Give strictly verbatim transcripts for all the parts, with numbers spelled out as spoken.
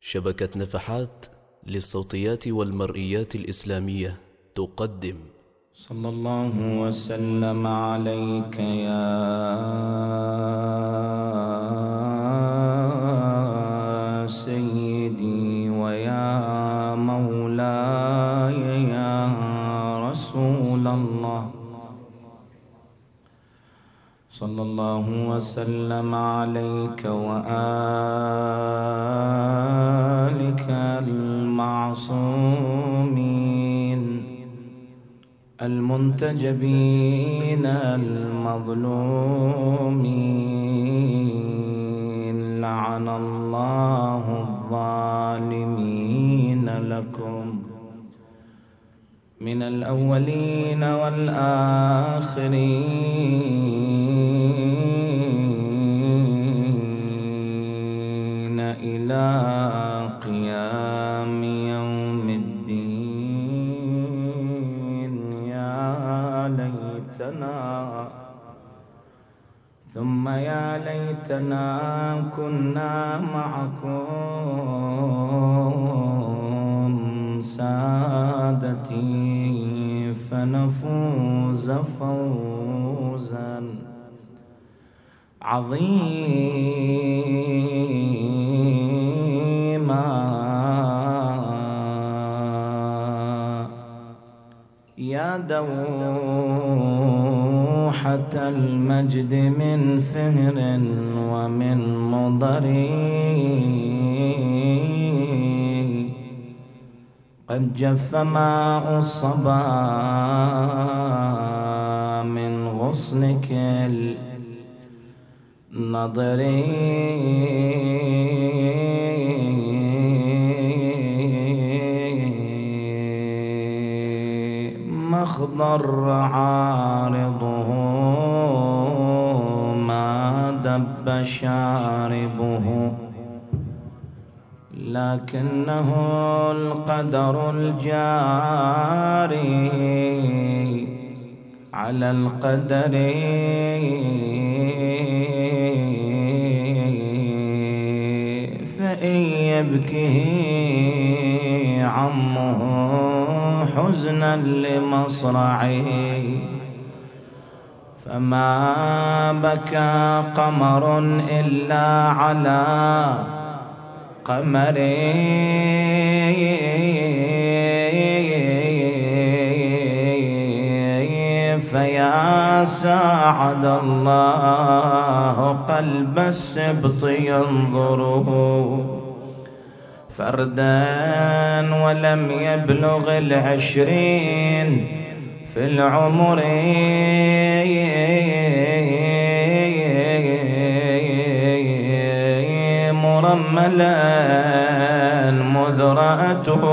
شبكة نفحات للصوتيات والمرئيات الإسلامية تقدم. صلى الله وسلم عليك يا سيدي ويا مولاي يا رسول الله. صلى الله وسلم عليك وآلك المعصومين المنتجبين المظلومين، لعن الله الظالمين لكم من الأولين والآخرين إلى قيام يوم الدين. يا ليتنا ثم يا ليتنا كنا معكم سادتي فنفوز فوزا عظيما. يا دوحة المجد من فهر ومن مضر، قد جف ماء الصبا من غصنك النضر. مخضر عارضه ما دب شاربه، لكنه القدر الجاري على القدر. فإن يبكه عمه حزنا لمصرعه، فما بكى قمر إلا على قمر. فيا ساعد الله قلب السبط ينظره فردا ولم يبلغ العشرين في العمر. مرملا مذرأته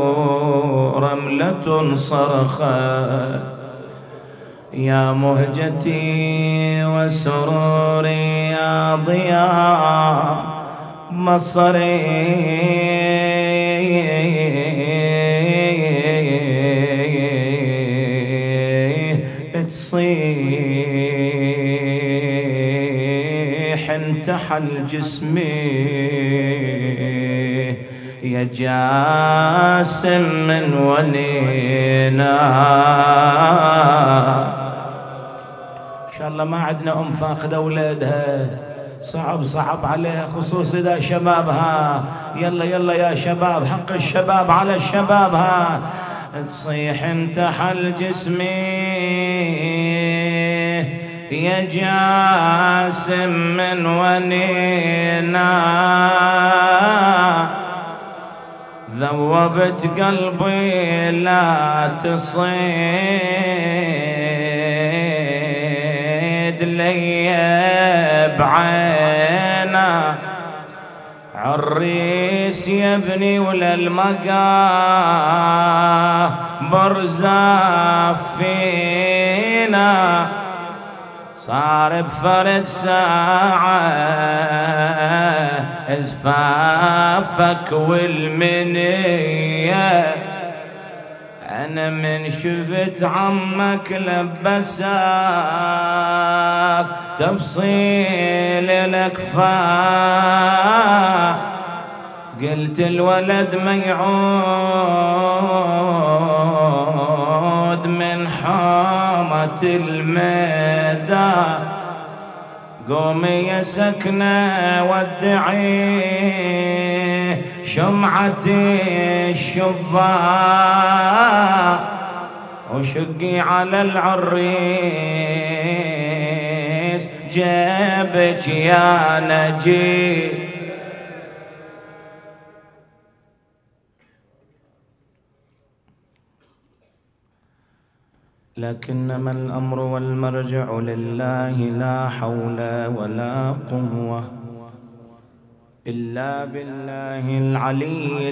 رملة صرخت، يا مهجتي وسروري يا ضياء مصري. تصيح انتحل جسمي يا جاسم من ولينا. ان شاء الله ما عندنا ام فاقده اولادها، صعب صعب عليها، خصوصا اذا شبابها. يلا يلا يا شباب، حق الشباب على الشباب. ها تصيح انتحل جسمي يا جاسم من ونينا، ذوبت قلبي لا تصيد لي بعينا. عريس يبني ولا المقاه برزاف فينا، صار بفرد ساعة ازفافك والمنية. أنا من شفت عمك لبساك تفصيل الأكفاء، قلت الولد ما يعود من حامة الميدان، قومي يا سكنة ودعي شمعتي الشباك، وشقي على العريس جيبك يا نجي. لكنما الأمر والمرجع لله، لا حول ولا قوة إلا بالله العلي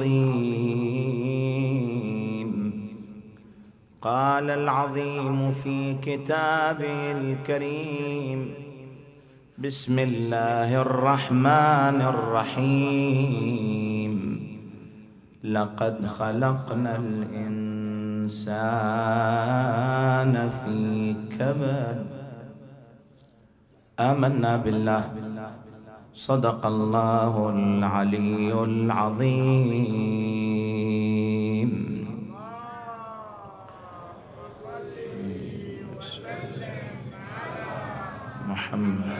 العظيم. قال العظيم في كتابه الكريم: بسم الله الرحمن الرحيم. لقد خلقنا الإنسان في كبد. آمنا بالله، صدق الله العلي العظيم. محمد.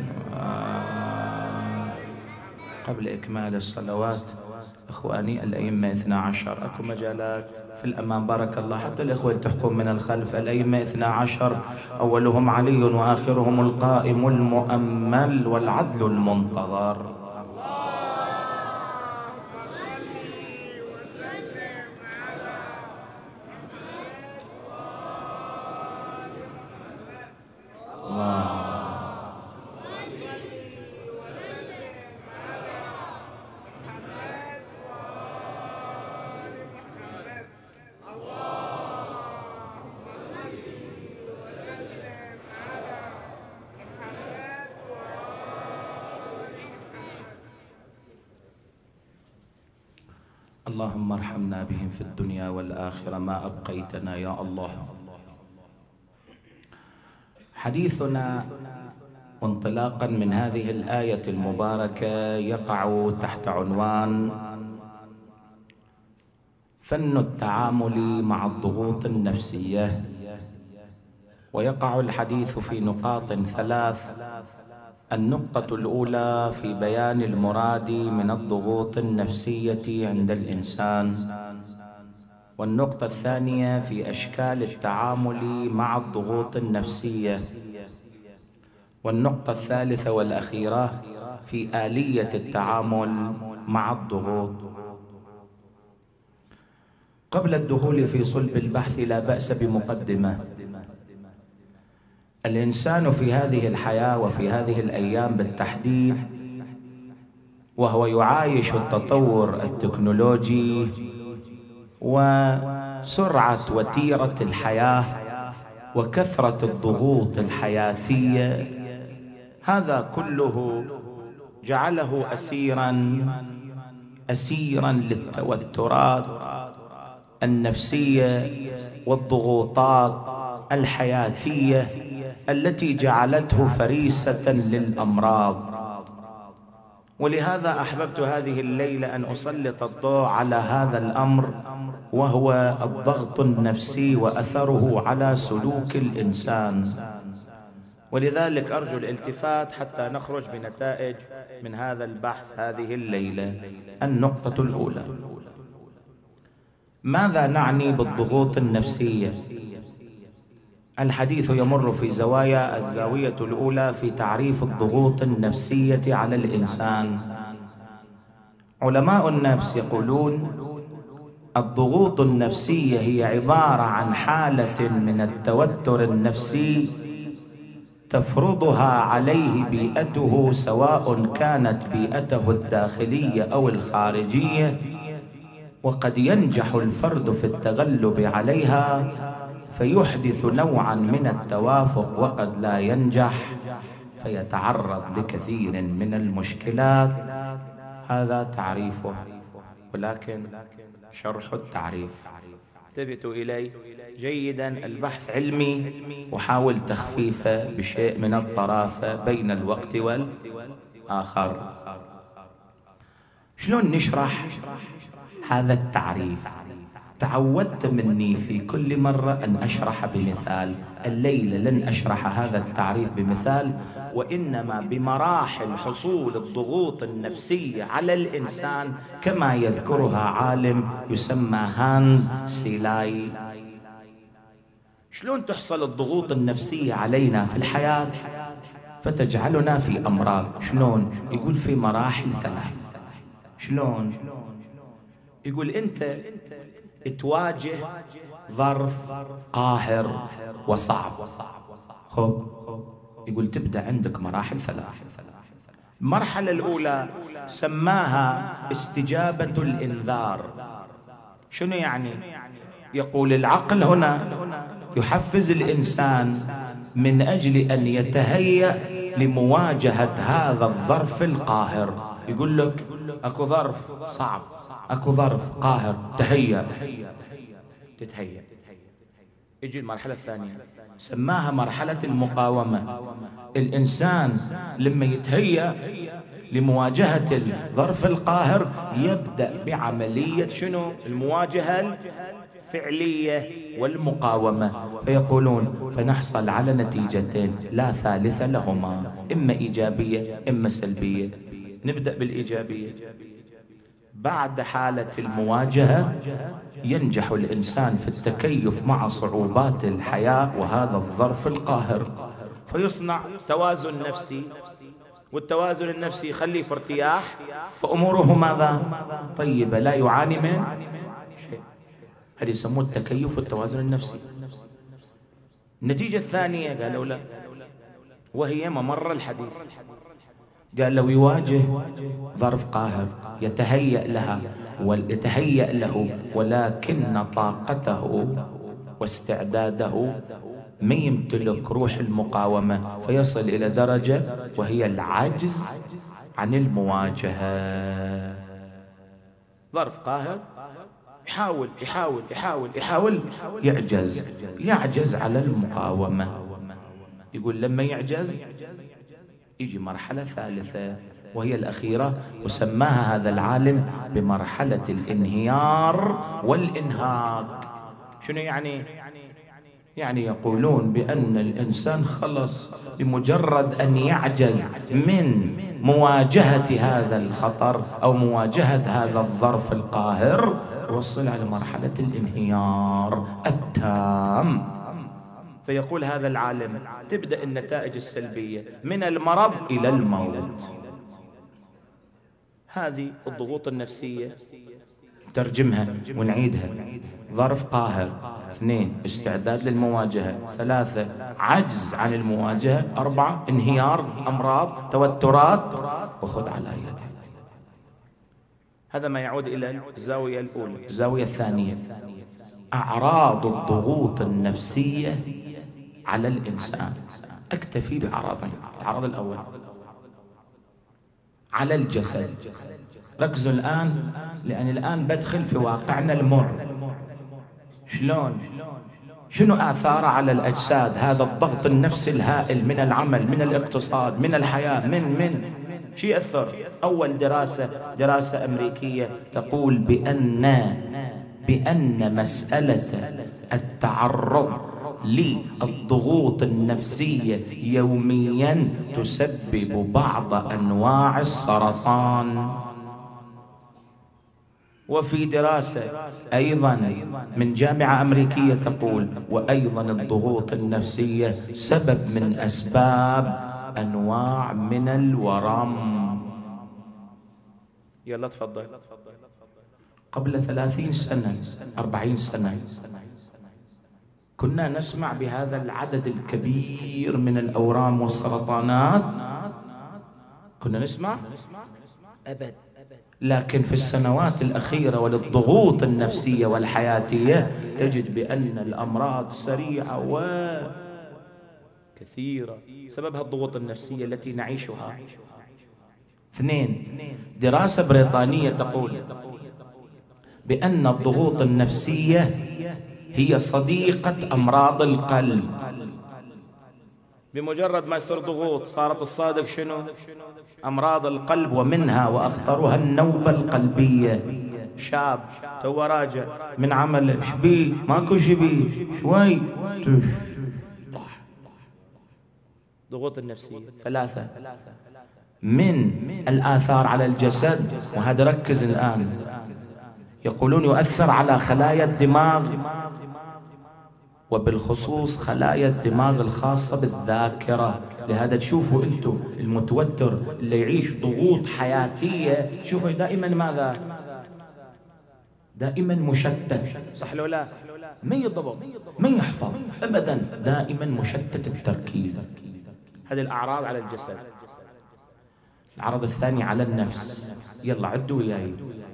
قبل إكمال الصلوات إخواني الأئمة اثنا عشر، أكو مجالات في الأمام بارك الله، حتى الإخوة تحكم من الخلف. الأئمة اثنا عشر، أولهم علي وآخرهم القائم المؤمل والعدل المنتظر. اللهم ارحمنا بهم في الدنيا والآخرة ما أبقيتنا يا الله. حديثنا انطلاقا من هذه الآية المباركة يقع تحت عنوان فن التعامل مع الضغوط النفسية، ويقع الحديث في نقاط ثلاث. النقطة الأولى في بيان المراد من الضغوط النفسية عند الإنسان، والنقطة الثانية في أشكال التعامل مع الضغوط النفسية، والنقطة الثالثة والأخيرة في آلية التعامل مع الضغوط. قبل الدخول في صلب البحث لا بأس بمقدمة. الإنسان في هذه الحياة وفي هذه الأيام بالتحديد وهو يعايش التطور التكنولوجي وسرعة وتيرة الحياة وكثرة الضغوط الحياتية، هذا كله جعله أسيرا أسيرا للتوترات النفسية والضغوطات الحياتية التي جعلته فريسة للأمراض. ولهذا أحببت هذه الليلة أن أسلط الضوء على هذا الأمر، وهو الضغط النفسي وأثره على سلوك الإنسان. ولذلك أرجو الالتفات حتى نخرج بنتائج من هذا البحث هذه الليلة. النقطة الأولى: ماذا نعني بالضغوط النفسية؟ الحديث يمر في زوايا. الزاوية الأولى في تعريف الضغوط النفسية على الإنسان. علماء النفس يقولون الضغوط النفسية هي عبارة عن حالة من التوتر النفسي تفرضها عليه بيئته، سواء كانت بيئته الداخلية أو الخارجية، وقد ينجح الفرد في التغلب عليها فيحدث نوعا من التوافق، وقد لا ينجح فيتعرض لكثير من المشكلات. هذا تعريفه، ولكن شرح التعريف. انتبهوا إلي جيدا، البحث علمي وحاول تخفيفه بشيء من الطرافة بين الوقت والآخر. شلون نشرح هذا التعريف؟ تعودت مني في كل مرة أن أشرح بمثال. الليلة لن أشرح هذا التعريف بمثال، وإنما بمراحل حصول الضغوط النفسية على الإنسان كما يذكرها عالم يسمى هانز سيلاي. شلون تحصل الضغوط النفسية علينا في الحياة فتجعلنا في أمراض؟ شلون؟ يقول في مراحل ثلاث. شلون؟ يقول أنت تواجه ظرف قاهر وصعب، خب يقول تبدأ عندك مراحل ثلاث. المرحلة الأولى سماها استجابة الإنذار. شنو يعني؟ يقول العقل هنا يحفز الإنسان من أجل أن يتهيأ لمواجهة هذا الظرف القاهر. يقول لك أكو ظرف صعب، أكو ظرف قاهر، تهيأ، تتهيأ. يجي المرحلة الثانية سماها مرحلة المقاومة. الإنسان لما يتهيأ لمواجهة الظرف القاهر يبدأ بعملية شنو؟ المواجهة الفعلية والمقاومة. فيقولون فنحصل على نتيجتين لا ثالث لهما، إما إيجابية إما سلبية. نبدأ بالإيجابية. بعد حالة المواجهة ينجح الإنسان في التكيف مع صعوبات الحياة وهذا الظرف القاهر، فيصنع توازن نفسي، والتوازن النفسي يخليه في ارتياح، فأموره ماذا؟ طيبة، لا يعاني من شيء. هذا يسموه التكيف والتوازن النفسي. النتيجة الثانية قالوا لا، وهي ممر الحديث. قال لو يواجه ظرف قاهر يتهيأ لها ويتهيأ له، ولكن طاقته واستعداده ما يمتلك روح المقاومة، فيصل إلى درجة وهي العجز عن المواجهة. ظرف قاهر يحاول يحاول يحاول يحاول يعجز يعجز على المقاومة. يقول لما يعجز يجي مرحلة ثالثة وهي الأخيرة، وسماها هذا العالم بمرحلة الانهيار والإنهاك. شنو يعني؟ يعني يقولون بأن الإنسان خلص بمجرد أن يعجز من مواجهة هذا الخطر أو مواجهة هذا الظرف القاهر وصل على مرحلة الانهيار التام. فيقول هذا العالم تبدأ النتائج السلبية من المرض إلى الموت. هذه الضغوط النفسية ترجمها ونعيدها: ظرف قاهر، اثنين استعداد للمواجهة، ثلاثة عجز عن المواجهة، أربعة انهيار، أمراض، توترات، وخذ على يده. هذا ما يعود إلى الزاوية الأولى. الزاوية الثانية أعراض الضغوط النفسية على الإنسان. أكتفي بعرضين. العرض الأول على الجسد. ركزوا الآن، لأن الآن بدخل في واقعنا المر. شلون؟ شنو آثاره على الأجساد هذا الضغط النفسي الهائل من العمل، من الاقتصاد، من الحياة، من من شو يأثر؟ أول دراسة دراسة أمريكية تقول بأن بأن مسألة التعرض للضغوط النفسية يوميا تسبب بعض أنواع السرطان. وفي دراسة أيضا من جامعة أمريكية تقول وأيضا الضغوط النفسية سبب من أسباب أنواع من الورم. يلا تفضل. قبل ثلاثين سنة أربعين سنة كنا نسمع بهذا العدد الكبير من الأورام والسرطانات، كنا نسمع أبد. لكن في السنوات الأخيرة وللضغوط النفسية والحياتية تجد بأن الأمراض سريعة وكثيرة، سببها الضغوط النفسية التي نعيشها. اثنين، دراسة بريطانية تقول بأن الضغوط النفسية هي صديقة أمراض القلب. بمجرد ما يصير ضغوط صارت الصادق شنو؟ أمراض القلب، ومنها وأخطرها النوبة القلبية. شاب تو راجع من عمله، شبيه؟ ماكو شبيه، شوي تش طاح. ضغوط النفسية. ثلاثة من الآثار على الجسد، وهذا ركز الآن، يقولون يؤثر على خلايا الدماغ، وبالخصوص خلايا الدماغ الخاصة بالذاكرة. لهذا تشوفوا أنتم المتوتر اللي يعيش ضغوط حياتية، شوفوا دائما ماذا؟ دائما مشتت، صح لو لا؟ ما يضبط، ما يحفظ أبدا، دائما مشتت التركيز. هذه الأعراض على الجسد. العرض الثاني على النفس، يلا عدوا وياي.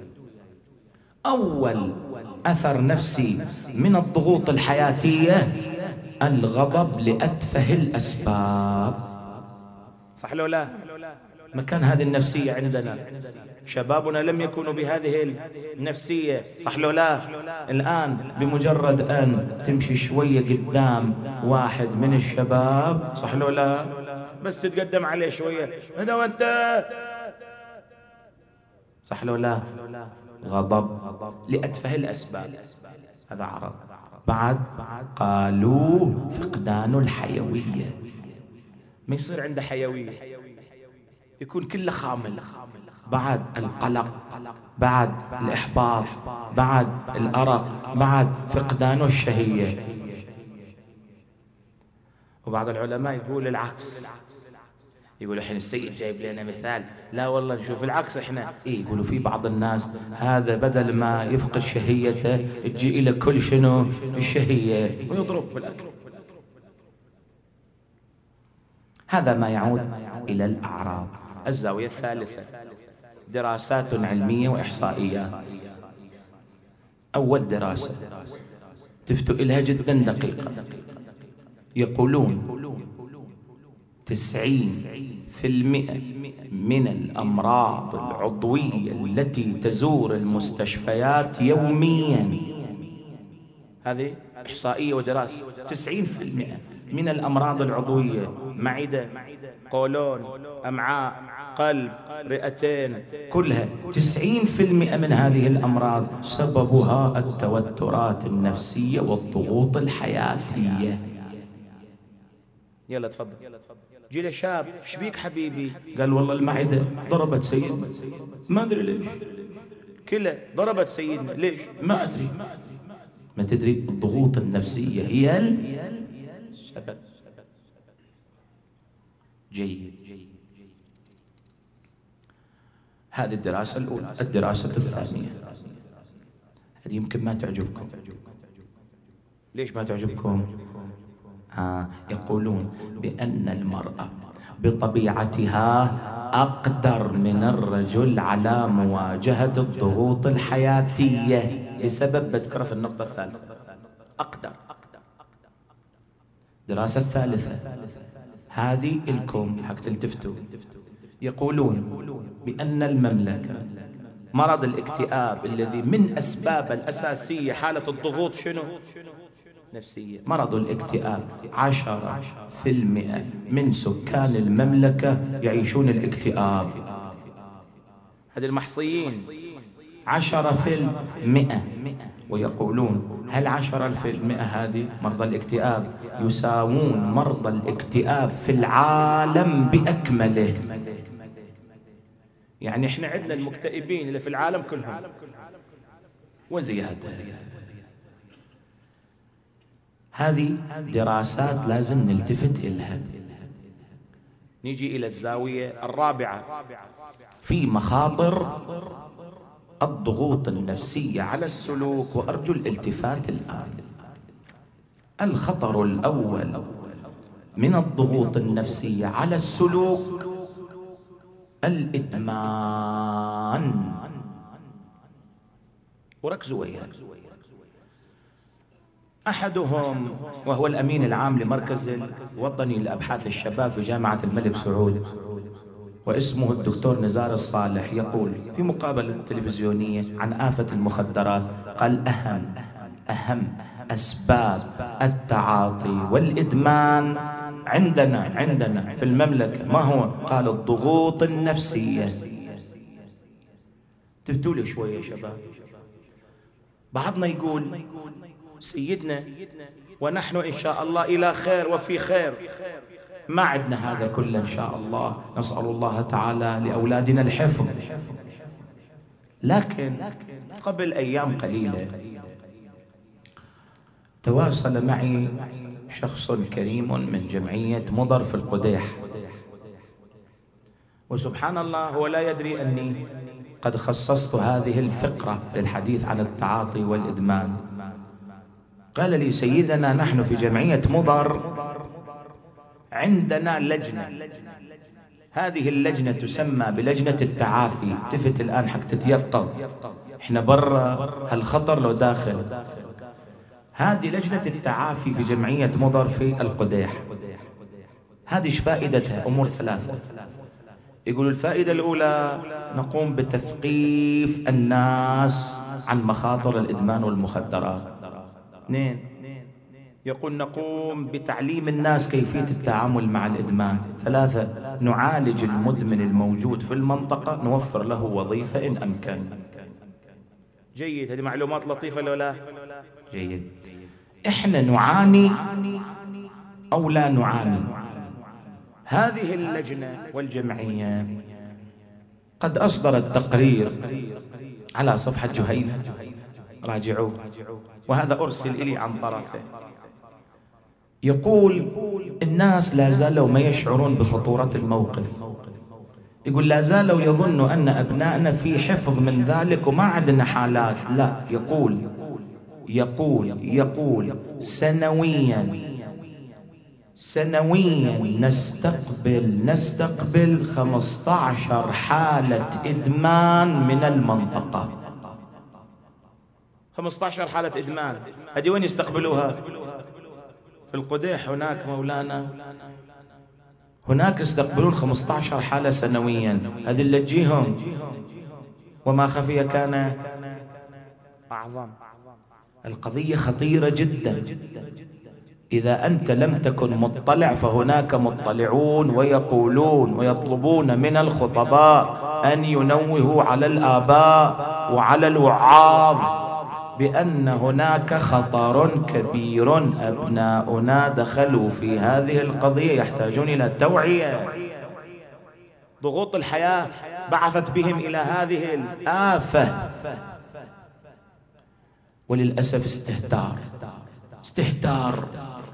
أول أثر نفسي من الضغوط الحياتية الغضب لأتفه الأسباب، صح لو لا؟ مكان هذه النفسية عندنا، شبابنا لم يكونوا بهذه النفسية، صح لو لا؟ الآن بمجرد أن تمشي شوية قدام واحد من الشباب، صح لو لا؟ بس تتقدم عليه شوية، هذا وانت، صح لو لا؟ غضب لأتفه الأسباب، هذا عرض. بعد قالوا فقدان الحيوية، ما يصير عنده حيوية، يكون كله خامل. بعد القلق، بعد الإحباط، بعد الأرق، بعد فقدان الشهية. وبعض العلماء يقول العكس، يقول الحين السيد جايب لنا مثال، لا والله نشوف العكس احنا. إيه يقولوا في بعض الناس هذا بدل ما يفقد شهيته تجي إلى كل شنو الشهية ويضرب في الأكل. هذا ما يعود إلى الأعراض. الزاوية الثالثة دراسات علمية وإحصائيات. أول دراسة تفتوا إلها جدا دقيقة، يقولون تسعين في المئة من الأمراض العضوية التي تزور المستشفيات يوميا، هذه إحصائية ودراسة، تسعين في المئة من الأمراض العضوية، معدة، قولون، أمعاء، قلب، رئتين، كلها تسعين في المئة من هذه الأمراض سببها التوترات النفسية والضغوط الحياتية. يلا تفضل. جي له شاب، شبيك حبيبي؟ قال والله المعدة ضربت سيدنا، ما أدري ليش. كلى ضربت سيدنا، ليش؟ ما أدري. ما تدري، الضغوط النفسية هي السبب. جيد. هذه الدراسة الأولى. الدراسة الثانية هذه يمكن ما تعجبكم. ليش ما تعجبكم؟ آه يقولون بأن المرأة بطبيعتها أقدر من الرجل على مواجهة الضغوط الحياتية لسبب بذكره في النقطة الثالثة. أقدر. دراسة الثالثة هذه لكم حق تلتفتوا. يقولون بأن المملكة مرض الاكتئاب الذي من أسباب الأساسية حالة الضغوط شنو؟ نفسية. مرض الاكتئاب عشرة في المئة من سكان المملكة يعيشون الاكتئاب. هذه المحصيين عشرة في المئة. ويقولون هل عشرة في المئة هذه مرضى الاكتئاب يساوون مرضى الاكتئاب في العالم بأكمله. يعني احنا عندنا المكتئبين اللي في العالم كلهم وزيادة. هذه دراسات لازم نلتفت إلها. نيجي إلى الزاوية الرابعة في مخاطر الضغوط النفسية على السلوك، وأرجو الالتفات الآن. الخطر الأول من الضغوط النفسية على السلوك الإدمان. وركزوا وياي. أحدهم وهو الأمين العام لمركز الوطني لأبحاث الشباب في جامعة الملك سعود، واسمه الدكتور نزار الصالح، يقول في مقابلة تلفزيونية عن آفة المخدرات، قال أهم أهم أسباب التعاطي والإدمان عندنا عندنا في المملكة. ما هو؟ قال الضغوط النفسية. تفتوا لي شوية يا شباب. بعضنا يقول سيدنا ونحن إن شاء الله إلى خير وفي خير. ما عندنا هذا كله إن شاء الله، نسأل الله تعالى لأولادنا الحفظ. لكن قبل أيام قليلة تواصل معي شخص كريم من جمعية مضر في القديح، وسبحان الله هو لا يدري أني قد خصصت هذه الفقرة للحديث عن التعاطي والإدمان. قال لي سيدنا نحن في جمعية مضر عندنا لجنة، هذه اللجنة تسمى بلجنة التعافي. التفت الآن حق تتيقظ، احنا برا هالخطر لو داخل. هذه لجنة التعافي في جمعية مضر في القديح. هذه ايش فائدتها؟ أمور ثلاثة. يقول الفائدة الأولى نقوم بتثقيف الناس عن مخاطر الإدمان والمخدرات. اثنين، يقول نقوم بتعليم الناس كيفية التعامل مع الإدمان. ثلاثة، نعالج المدمن الموجود في المنطقة، نوفر له وظيفة إن أمكن. جيد، هذه معلومات لطيفة لو لا؟ جيد. إحنا نعاني أو لا نعاني؟ هذه اللجنة والجمعية قد أصدرت تقرير على صفحة جهينة، راجعوه، وهذا أرسل إلي عن طرفه. يقول الناس لا زالوا ما يشعرون بخطورة الموقف. يقول لا زالوا يظنوا أن أبنائنا في حفظ من ذلك وما عندنا حالات. لا، يقول يقول يقول سنويا سنويا نستقبل نستقبل خمسة عشر حالة إدمان من المنطقة. خمسة عشر حالة إدمان، هذه وين يستقبلوها؟ في القديح هناك مولانا، هناك يستقبلون خمسة عشر حالة سنويا. هذه اللي تجيهم وما خفي كان أعظم. القضية خطيرة جدا. إذا أنت لم تكن مطلع فهناك مطلعون ويقولون ويطلبون من الخطباء أن ينوهوا على الآباء وعلى الوعاظ بأن هناك خطر كبير. أبناؤنا دخلوا في هذه القضية، يحتاجون إلى توعية. ضغوط الحياة بعثت بهم إلى هذه الآفة، وللأسف استهتار استهتار.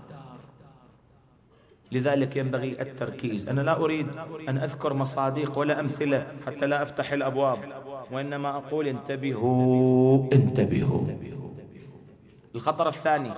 لذلك ينبغي التركيز. أنا لا أريد أن أذكر مصادق ولا أمثلة حتى لا أفتح الأبواب، وإنما أقول انتبهوا انتبهوا. الخطر الثاني،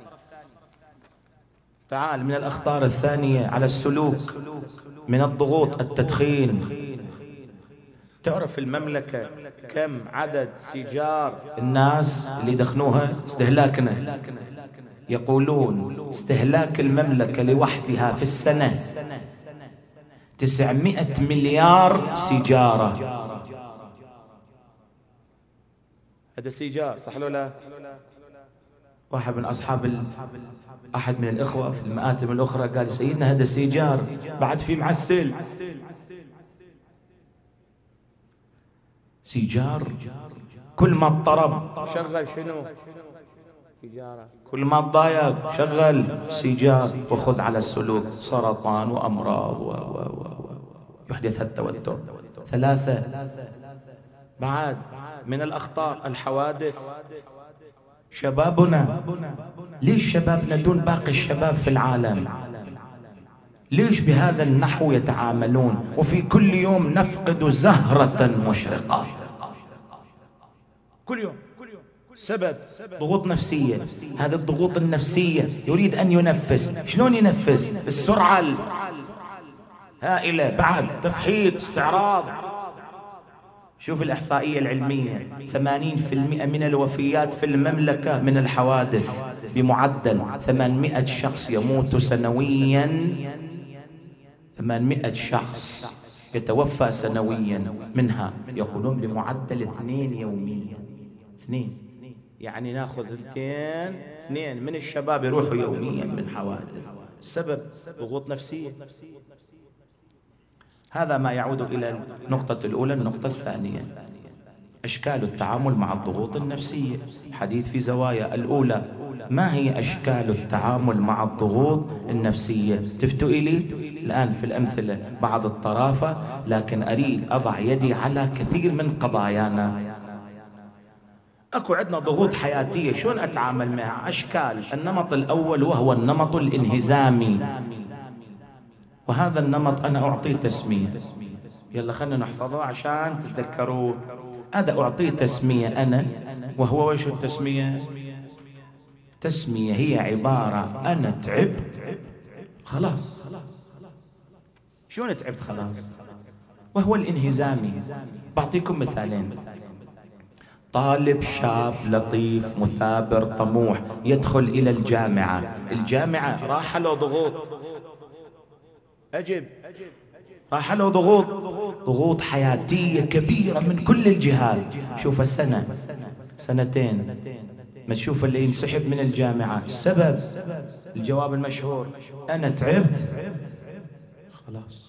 تعال من الأخطار الثانية على السلوك من الضغوط التدخين. تعرف المملكة كم عدد سيجار الناس اللي يدخنوها؟ استهلاكنا، يقولون استهلاك المملكة لوحدها في السنة تسعمائة مليار سيجارة. هذا سيجار، صح ولا لا؟ واحد من أصحاب ال... أحد من الإخوة في المآتم الأخرى قال سيدنا هذا سيجار بعد في معسل. سيجار كل ما اضطرب شغل شنو؟ سيجارة. كل ما تضايق شغل سيجار، وخذ على السلوك سرطان وأمراض و و و يحدث التوتر. ثلاثة، بعد من الأخطار الحوادث. شبابنا، ليش شبابنا دون باقي الشباب في العالم؟ ليش بهذا النحو يتعاملون؟ وفي كل يوم نفقد زهرة مشرقة، كل يوم. سبب ضغوط نفسية. هذه الضغوط النفسية يريد أن ينفس. شلون ينفس؟ السرعة هائلة، بعد تفحيط، استعراض. شوف الإحصائية العلمية، ثمانين بالمئة من الوفيات في المملكة من الحوادث، بمعدل ثمانمائة شخص يموت سنويا. ثمانمائة شخص يتوفى سنويا، منها يقولون بمعدل اثنين يوميا. اثنين، يعني ناخذ اثنين اثنين من الشباب يروحوا يوميا من حوادث. السبب ضغوط نفسية. هذا ما يعود إلى النقطة الأولى. النقطة الثانية أشكال التعامل مع الضغوط النفسية. حديث في زوايا. الأولى ما هي أشكال التعامل مع الضغوط النفسية؟ تفتوا إلي الآن في الأمثلة بعض الطرافة، لكن أريد أضع يدي على كثير من قضايانا. أكو عندنا ضغوط حياتية، شلون أتعامل معها؟ أشكال. النمط الأول وهو النمط الانهزامي، وهذا النمط أنا أعطيه تسمية. يلا خلنا نحفظه عشان تتذكروه. هذا أعطيه تسمية أنا، وهو وش التسمية؟ تسمية هي عبارة أنا تعبت خلاص. شلون تعبت خلاص؟ وهو الانهزامي. بعطيكم مثالين. طالب شاب لطيف مثابر طموح يدخل إلى الجامعة. الجامعة راح له ضغوط، أجب، راح له ضغوط، ضغوط حياتية كبيرة من كل الجهات. شوف سنة سنتين ما تشوف اللي ينسحب من الجامعة. السبب الجواب المشهور أنا تعبت خلاص.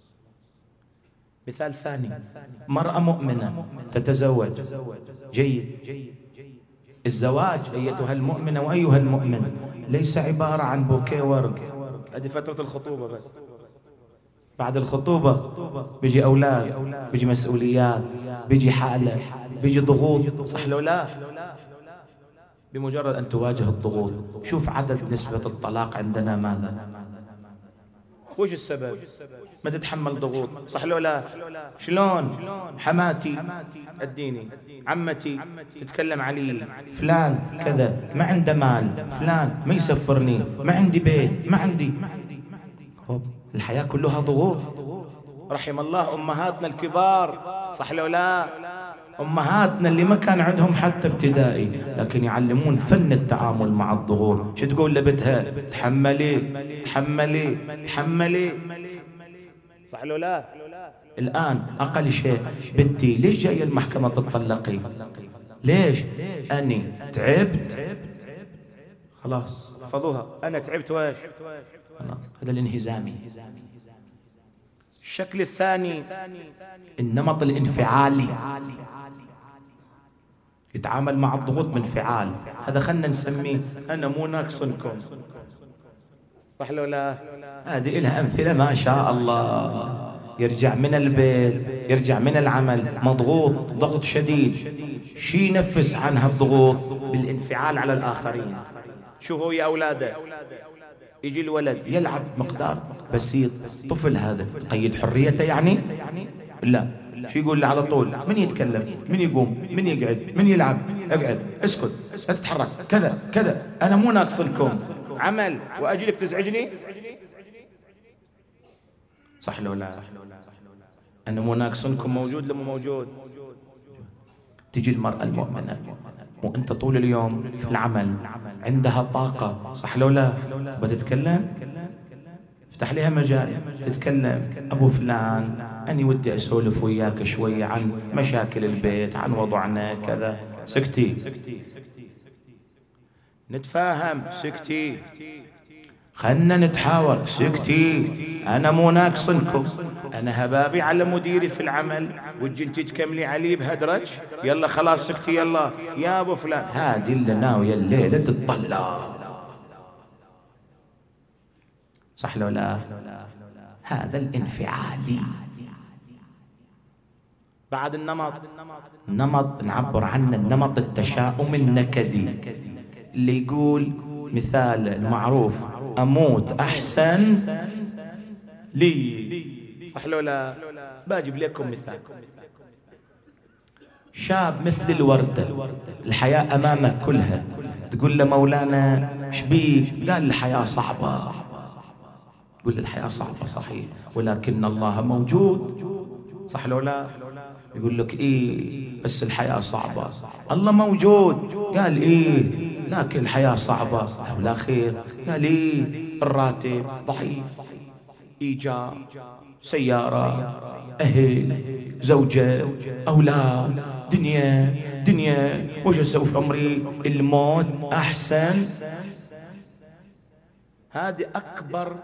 مثال ثاني، مرأة مؤمنة تتزوج. جيد. الزواج أيتها المؤمنة وأيها المؤمن ليس عبارة عن بوكيه ورد. هذه فترة الخطوبة بس. بعد الخطوبة بيجي أولاد، بيجي مسؤوليات، بيجي حالة، بيجي ضغوط، صح لو لا؟ بمجرد أن تواجه الضغوط. شوف عدد نسبة الطلاق عندنا ماذا؟ وش السبب؟ ما تتحمل ضغوط، صح لو لا؟ شلون؟ حماتي اديني، عمتي تتكلم علي، فلان كذا ما عنده مال، فلان ما يسفرني، ما عندي بيت، ما عندي. الحياة كلها ضغوط. رحم الله أمهاتنا الكبار، صح لو لا؟ أمهاتنا اللي ما كان عندهم حتى ابتدائي، لكن يعلمون فن التعامل مع الضغوط. شو تقول لبتها؟ تحملي تحملي تحملي، صح لو لا؟ الآن أقل شيء بنتي ليش جاية المحكمة تطلقي؟ ليش؟ أني تعبت خلاص. احفظوها، أنا تعبت وايش؟ هذا الانهزامي. الشكل الثاني النمط الانفعالي، يتعامل مع الضغوط بانفعال. هذا خلنا نسميه أنا مو ناقصنكم، صح لو لا؟ هذه لها أمثلة ما شاء الله. يرجع من البيت، يرجع من العمل مضغوط ضغط شديد، شي ينفس عنها الضغوط بالانفعال على الآخرين. شوفوا يا أولاده، يجي الولد يلعب مقدار بسيط، طفل هذا قيد حريته يعني؟ لا، شو يقول له على طول؟ من يتكلم، من يقوم، من يقعد، من يلعب، اقعد، اسكت، لا تتحرك، كذا كذا، أنا مو ناقصنكم عمل وأجي لك تزعجني، صح لو لا؟ أنا مو ناقصنكم موجود لمو موجود. تجي المرأة المؤمنة وأنت طول اليوم في العمل عندها طاقة، صح لو لا؟ بتتكلم، افتح لها مجال تتكلم. أبو فلان أني ودي أسولف وياك شوية عن مشاكل البيت، عن وضعنا كذا. سكتي، نتفاهم، سكتي، خلنا نتحاور، سكتي، أنا مو ناقصنكم، أنا هبابي على مديري في العمل وتجي انت تكملي علي بهدرج. يلا خلاص سكتي، يلا يا أبو فلان، هذه اللي ناوية الليلة تطلع، صح لو لا؟ هذا الانفعالي. بعد النمط، نمط نعبر عنه النمط التشاؤم النكدي، اللي يقول مثال المعروف أموت أحسن لي، صح لو لا؟ باجيب لكم مثال. شاب مثل الوردة، الحياة أمامك كلها، تقول له مولانا شبيك؟ قال الحياة صعبة. تقول الحياة صعبة صحيح، ولكن الله موجود، صح لو لا؟ يقول لك إيه بس الحياة صعبة، الله موجود. قال إيه لكن الحياة صعبة، ولا خير. قال إيه الراتب ضعيف، إيجار، سيارة، أهل، زوجة، أولاد، دنيا دنيا، وش أسوي في عمري؟ الموت أحسن. هذه أكبر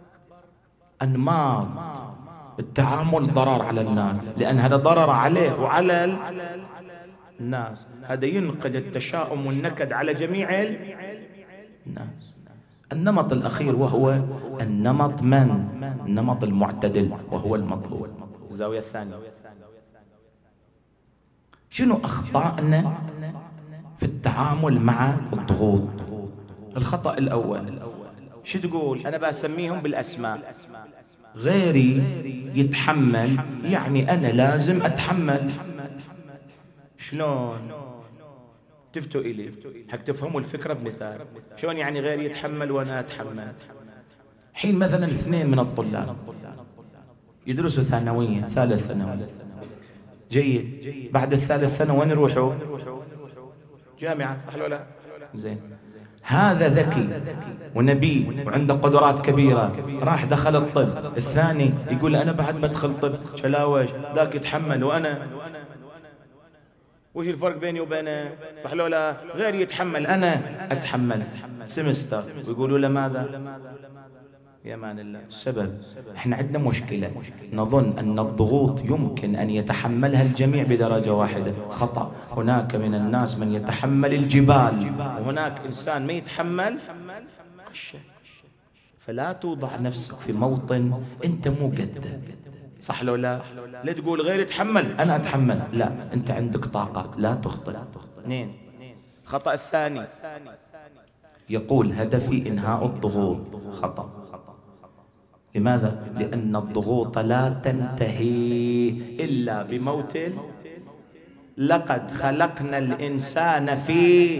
أنماط التعامل ضرر على الناس، لأن هذا ضرر عليه وعلى الناس. هذا ينقل التشاؤم والنكد على جميع الناس. النمط الأخير وهو النمط من؟ النمط المعتدل، وهو المطلوب. الزاوية الثانية، شنو أخطائنا في التعامل مع الضغوط؟ الخطأ الأول شو تقول؟ أنا بسميهم بالأسماء. غيري يتحمل يعني أنا لازم أتحمل. شلون؟ تفتوا إلي حق تفهموا الفكرة بمثال. شلون يعني غيري يتحمل وأنا أتحمل؟ حين مثلا اثنين من الطلاب يدرسوا ثانوية، ثالث ثانوي، جيد، بعد الثالث ثانوي وين يروحوا؟ جامعة، صح ولا لا؟ زين، هذا ذكي ونبي وعنده قدرات كبيرة، راح دخل الطب. الثاني يقول أنا بعد بدخل طب، شلاوش، ذاك يتحمل وأنا، وش الفرق بيني وبينه؟ صح ولا لا؟ غير يتحمل أنا أتحمل. سمستر ويقولوا له ماذا؟ يا مان الله. السبب احنا عندنا مشكلة، نظن أن الضغوط يمكن أن يتحملها الجميع بدرجة واحدة. خطأ. هناك من الناس من يتحمل الجبال، وهناك إنسان ما يتحمل قشة. فلا توضع نفسك في موطن أنت مو قده. صح لو لا؟ لا تقول غير يتحمل أنا أتحمل، لا، أنت عندك طاقة، لا تخطئ. اثنين، خطأ الثاني يقول هدفي إنهاء الضغوط. خطأ. لماذا؟ لأن الضغوط لا تنتهي إلا بموت. لقد خلقنا الإنسان في،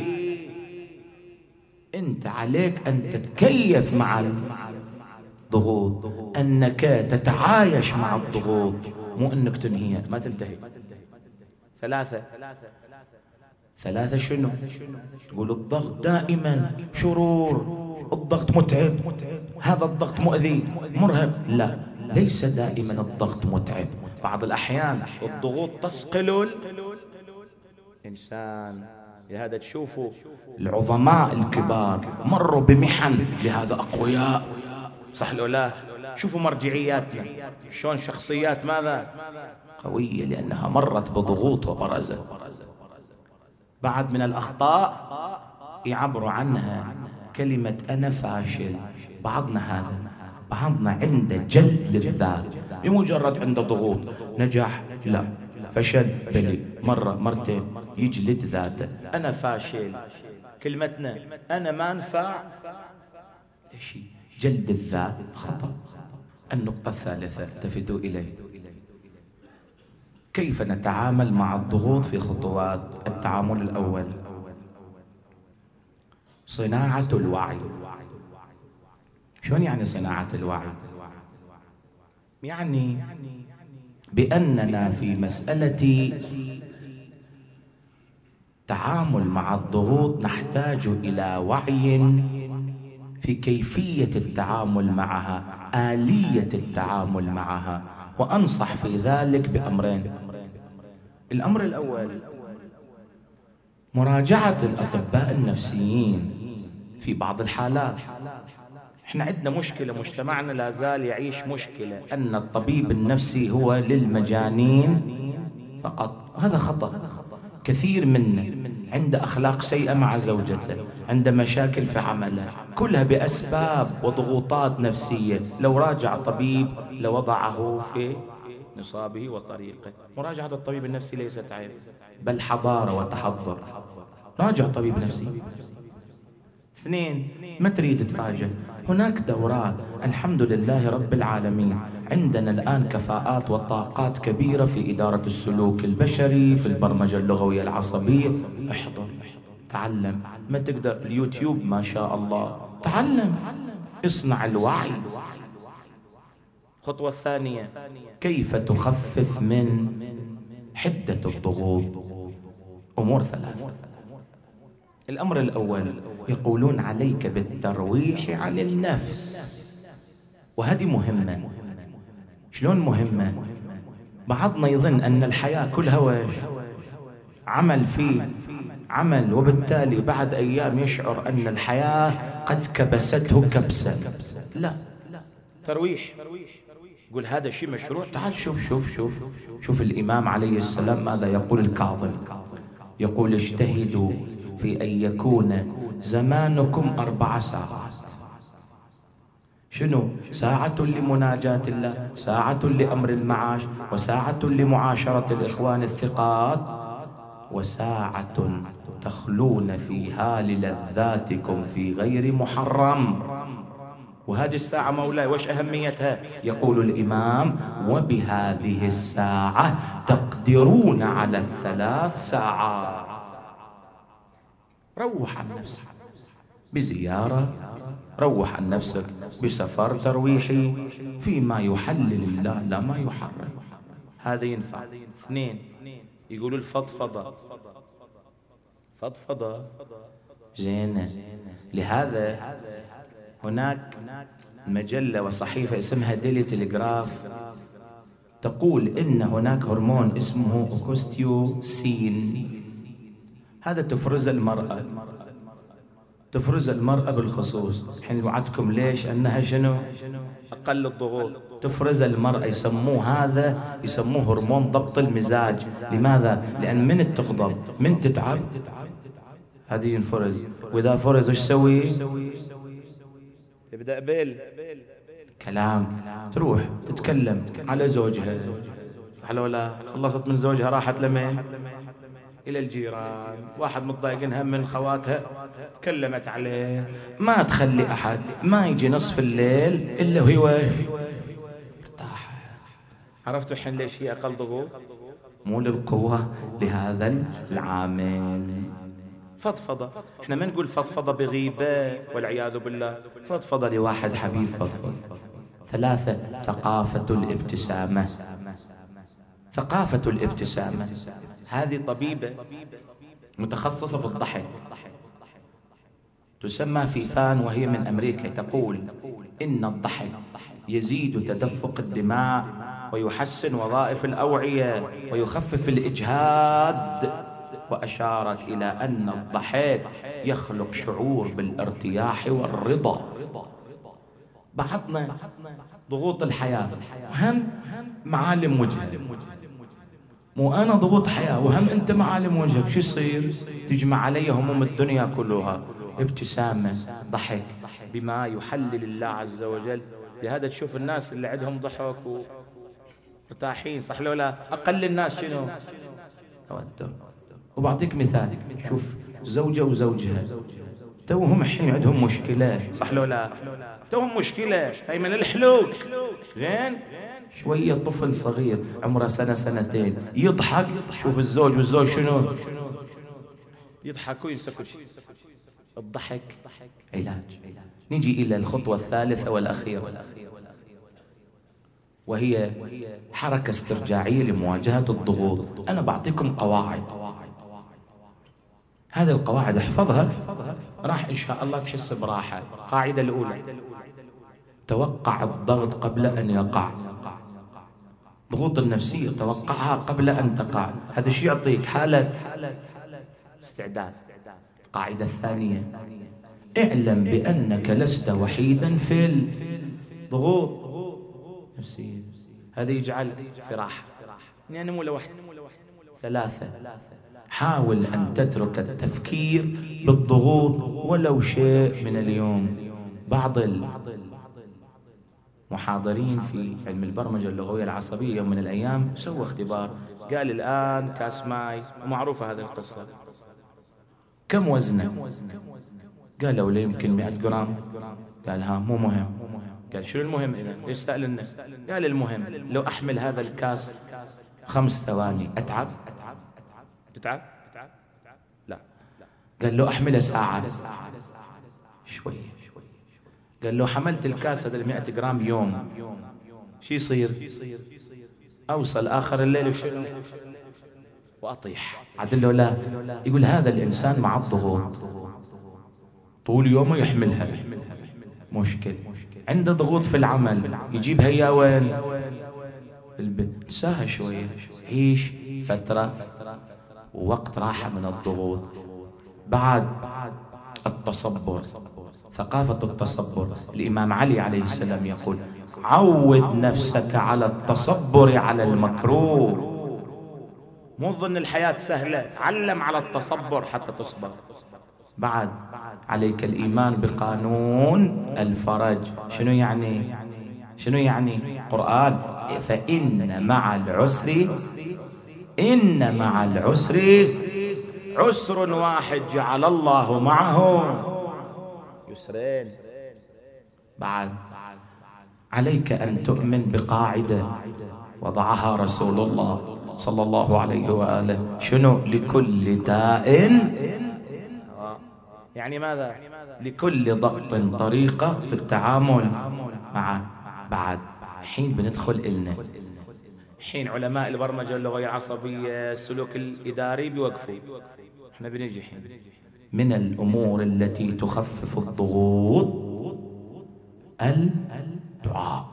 أنت عليك أن تتكيف مع الضغوط، أنك تتعايش مع الضغوط، مو أنك تنهيها، ما تنتهي. ثلاثة، ثلاثة شنو؟ تقول الضغط دائما شرور، الضغط متعب، هذا الضغط مؤذي مرهق. لا، ليس دائما الضغط متعب. بعض الأحيان الضغوط تصقل الإنسان. لهذا تشوفوا العظماء الكبار مروا بمحن، لهذا أقوياء. صح ولا لا؟ شوفوا مرجعياتنا شلون شخصيات ماذا؟ قوية، لأنها مرت بضغوط وبرزت. بعد من الأخطاء يعبروا عنها كلمة أنا فاشل. بعضنا هذا، بعضنا عنده جلد للذات، بمجرد عنده ضغوط نجح لا، فشل بلي، مرة مرتين يجلد ذاته. أنا فاشل، كلمتنا أنا ما أنفع، شيء جلد الذات خطأ. النقطة الثالثة التفتوا إليه، كيف نتعامل مع الضغوط في خطوات التعامل. الأول صناعة الوعي. شلون يعني صناعة الوعي؟ يعني بأننا في مسألة تعامل مع الضغوط نحتاج إلى وعي في كيفية التعامل معها، آلية التعامل معها. وأنصح في ذلك بأمرين. الأمر الأول مراجعة الأطباء النفسيين في بعض الحالات. احنا عندنا مشكلة، مجتمعنا لا زال يعيش مشكلة أن الطبيب النفسي هو للمجانين فقط. هذا خطأ. كثير منا عنده أخلاق سيئة مع زوجته، عنده مشاكل في عمله، كلها بأسباب وضغوطات نفسية. لو راجع طبيب لوضعه في نصابه وطريقه. مراجعة الطبيب النفسي ليست عيب، بل حضارة وتحضر. راجع طبيب نفسي. اثنين، ما تريد تراجع، هناك دورات. الحمد لله رب العالمين عندنا الآن كفاءات وطاقات كبيرة في إدارة السلوك البشري، في البرمجة اللغوية العصبية. احضر، تعلم. ما تقدر اليوتيوب ما شاء الله، تعلم، اصنع الوعي. الخطوة الثانية كيف تخفف من حدة الضغوط. أمور ثلاثة. الأمر الأول يقولون عليك بالترويح عن النفس، وهذه مهمة. شلون مهمة؟ بعضنا يظن أن الحياة كلها وش عمل فيه عمل، وبالتالي بعد أيام يشعر أن الحياة قد كبسته كبسا. لا، ترويح. يقول هذا شيء مشروع. تعال شوف شوف شوف شوف الإمام عليه السلام ماذا يقول الكاظم. يقول اجتهدوا في أن يكون زمانكم أربع ساعات. شنو؟ ساعة لمناجاة الله، ساعة لأمر المعاش، وساعة لمعاشرة الإخوان الثقات، وساعة تخلون فيها للذاتكم في غير محرم. وهذه الساعة مولاي وش أهميتها؟ يقول الإمام وبهذه الساعة تقدرون على الثلاث ساعات. روح عن نفسك بزيارة، روح عن نفسك بسفر ترويحي فيما يحلل الله لا ما يحرم. هذا ينفع. اثنين، يقولوا الفضفضة. فضفضة زينة. لهذا هناك مجلة وصحيفة اسمها ديلي تلغراف تقول إن هناك هرمون اسمه أوكستيوسين. هذا تفرز المرأة، تفرز المرأة بالخصوص. الحين وعدتكم ليش؟ أنها شنو؟ أقل الضغوط. تفرز المرأة، يسموه هذا يسموه هرمون ضبط المزاج. لماذا؟ لأن من تغضب من تتعب هذه ينفرز، وإذا فرز وش سوي؟ يبدأ بال كلام، تروح تتكلم على زوجها، صح ولا؟ خلصت من زوجها راحت لمين؟ إلى الجيران. واحد متضايقنها من خواتها تكلمت عليه. ما تخلي أحد ما يجي نصف الليل إلا وهي واقف ارتاح. عرفتوا الحين ليش هي أقل ضغوط؟ مو للقوة، لهذا العامل. فضفضة. احنا ما نقول فضفضة بغيبة والعياذ بالله، فضفضة لواحد حبيب فضفض. ثلاثة، ثقافة الابتسامة. ثقافة الابتسامة هذه طبيبة متخصصة في الضحك، تسمى فيفان وهي من أمريكا. تقول إن الضحك يزيد تدفق الدماء ويحسن وظائف الأوعية ويخفف الإجهاد، وأشارت إلى أن الضحك يخلق شعور بالارتياح والرضا. بعضنا ضغوط الحياة وهم معالم وجهه، مو أنا ضغوط حياة وهم أنت معالم وجهك، شو يصير؟ تجمع علي هموم الدنيا كلها. ابتسامة، ضحك بما يحلل الله عز وجل. لهذا تشوف الناس اللي عندهم ضحك ومرتاحين، صح لو لا؟ أقل الناس شنو؟ توتر. وبعطيك مثال، شوف زوجة وزوجها توهم الحين عندهم مشكلة، صح لو لا؟ توهم مشكلة، هي من الحلول. زين؟ شوية طفل صغير عمره سنة سنتين يضحك، شوف الزوج والزوج شنو؟ يضحكوا ينسكوا. الضحك علاج. نجي إلى الخطوة الثالثة والأخيرة، وهي حركة استرجاعية لمواجهة الضغوط. أنا بعطيكم قواعد، هذه القواعد احفظها راح إن شاء الله تحس براحة. قاعدة الأولى، توقع الضغط قبل أن يقع. ضغوط النفسية توقعها قبل أن تقع، هذا الشيء يعطيك حالة استعداد. القاعدة الثانية، اعلم بأنك لست وحيدا في الضغوط نفسية، هذا يجعلك في راحة، يعني مو لوحدك. ثلاثة، حاول أن تترك التفكير بالضغوط ولو شيء من اليوم. بعض المحاضرين في علم البرمجة اللغوية العصبية يوم من الأيام سوى اختبار، قال الآن كاس ماي، ومعروفة هذه القصة، كم وزنه؟ قالوا له يمكن مئة جرام. قال ها مو مهم. قال شنو المهم إذا؟ ليش سألنا؟ قال المهم لو أحمل هذا الكاس خمس ثواني أتعب؟ تتعب؟ لا. قال له أحمله ساعة شوية. قال له حملت الكاس هذا المئة جرام يوم، شو يصير؟ أوصل آخر الليل وأطيح. عدل له لا. يقول هذا الإنسان مع الضغوط طول يومه يحملها، مشكل. عنده ضغوط في العمل يجيبها يا وين؟ البيت. ساها شوية، عيش فترة ووقت راحة من الضغوط. بعد التصبر، ثقافة التصبر. الإمام علي عليه السلام يقول: عود نفسك على التصبر على المكروه. مو ظن الحياة سهلة، تعلم على التصبر حتى تصبر. بعد عليك الإيمان بقانون الفرج. شنو يعني؟ شنو يعني؟ قرآن: فإن مع العسر إن مع العسر عسر واحد جعل الله معه يسرين. بعد عليك أن تؤمن بقاعدة وضعها رسول الله صلى الله عليه وآله: شنو؟ لكل داء، يعني ماذا؟ لكل ضغط طريقة في التعامل معه. بعد حين بندخل إلنا حين علماء البرمجة اللغوية العصبية السلوك الإداري بيوقفوا، احنا بنجي حين من الأمور التي تخفف الضغوط الدعاء،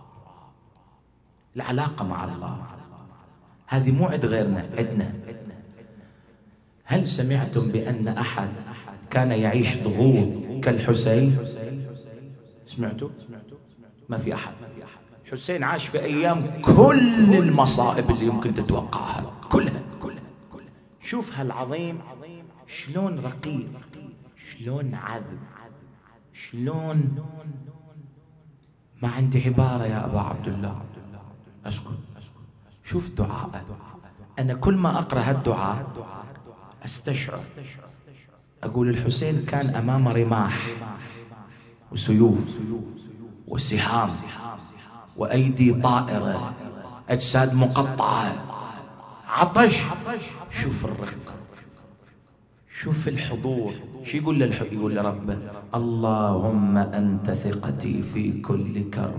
العلاقة مع الله. هذه مو عند غيرنا، عندنا. هل سمعتم بأن أحد كان يعيش ضغوط كالحسين؟ سمعتوا؟ ما في أحد. حسين عاش في أيام كل المصائب اللي يمكن تتوقعها، كلها كلها. شوف هالعظيم شلون رقيق، شلون عذب، شلون. ما عندي عبارة يا أبا عبد الله، أسكت. شوف دعاء، أنا كل ما أقرأ هالدعاء أستشعر، أقول الحسين كان أمام رماح وسيوف وسهام وأيدي طائرة، أجساد مقطعة، عطش. شوف الرق، شوف الحضور. شو يقول له؟ يقول لربه: اللهم أنت ثقتي في كل كرب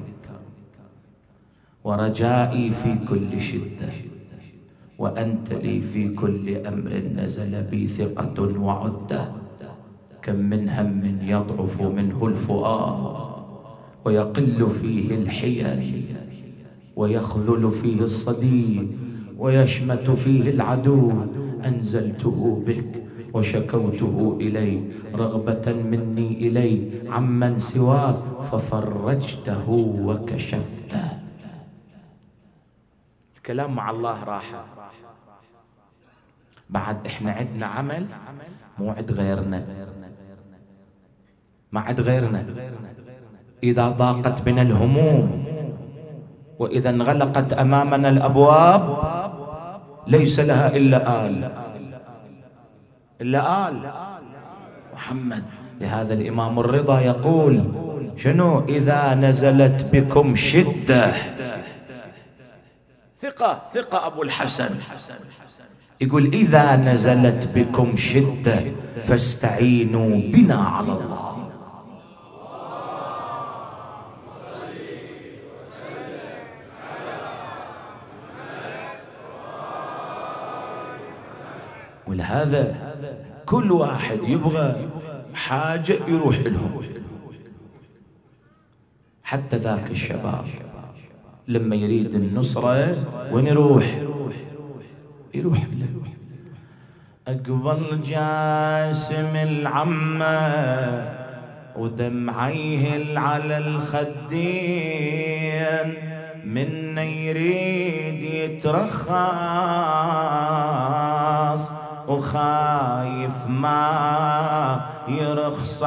ورجائي في كل شدة، وأنت لي في كل أمر نزل بي ثقة وعدة. كم من هم يضعف منه الفؤاد ويقل فيه الحيل ويخذل فيه الصديق ويشمت فيه العدو. أنزلته بك وشكوته إليه رغبة مني إليه عمن سواك، ففرجته وكشفته. الكلام مع الله راحة. بعد احنا عندنا عمل مو عند غيرنا، ما عند غيرنا. إذا ضاقت بنا الهموم وإذا انغلقت أمامنا الأبواب ليس لها إلا آل، إلا آل محمد. لهذا الإمام الرضا يقول: شنو؟ إذا نزلت بكم شدة، ثقة ثقة أبو الحسن يقول: إذا نزلت بكم شدة فاستعينوا بنا على الله. ولهذا كل واحد يبغى حاجة يروح لهم. حتى ذاك الشباب لما يريد النصرة وين يروح؟ يروح له. أقبل جاسم العمة ودمعيه على الخدين، من يريد يترخص وخايف ما يرخص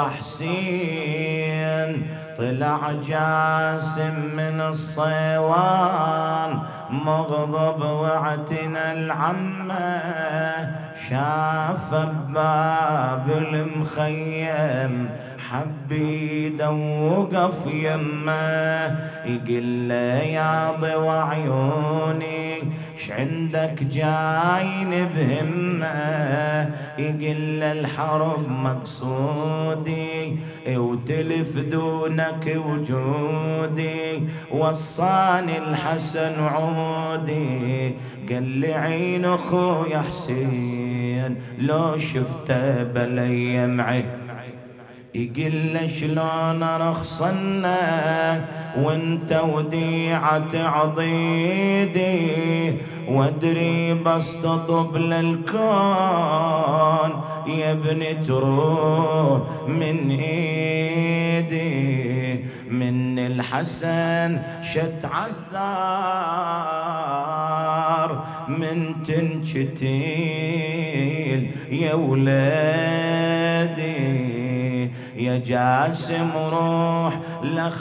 حسين. طلع جاسم من الصيوان مغضب واعتنى العمة، شاف بباب المخيم حب يدوقف يمه، يقول له يا ضوى عيوني ش عندك جاين بهمه، يقول له الحرب مقصودي وتلف دونك وجودي، وصاني الحسن عودي، قال لي عين اخويا حسين لو شفته بلي معي. يقول له شلون رخصنا وانت وديعة عضيدي، وادري بس تطب للكون يا ابني تروح من ايدي، من الحسن شت عالثار من تنشتيل يا ولادي، يا جاسم روح لخ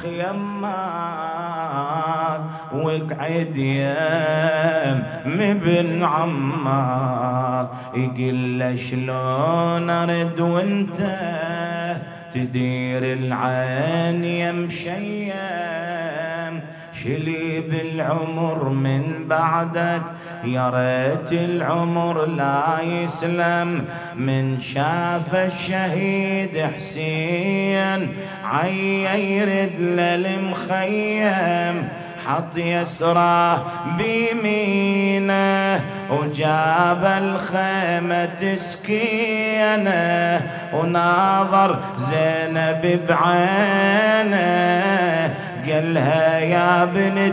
يماك واقعد يم ابن عمك، يقول شلون ارد وانت تدير العين يا مشيم، شلي بالعمر من بعدك يا ريت العمر لا يسلم، من شاف الشهيد حسين عي يرد للمخيم، حط يسراه بيمينه وجاب الخيمة تسكينه، وناظر زينب بعينه قالها يا بنت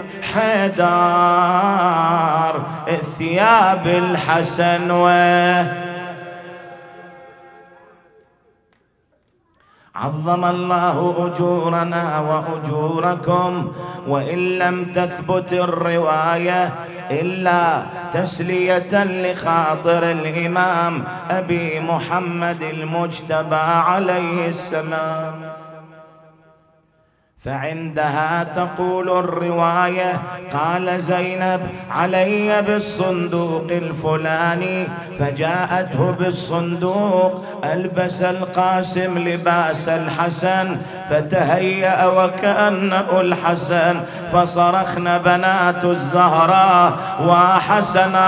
حيدر ثياب الحسن و عظم الله أجورنا وأجوركم، وإن لم تثبت الرواية إلا تسلية لخاطر الإمام أبي محمد المجتبى عليه السلام. فعندها تقول الرواية قال زينب علي بالصندوق الفلاني، فجاءته بالصندوق، ألبس القاسم لباس الحسن فتهيأ وكأنه الحسن، فصرخن بنات الزهراء وحسنا.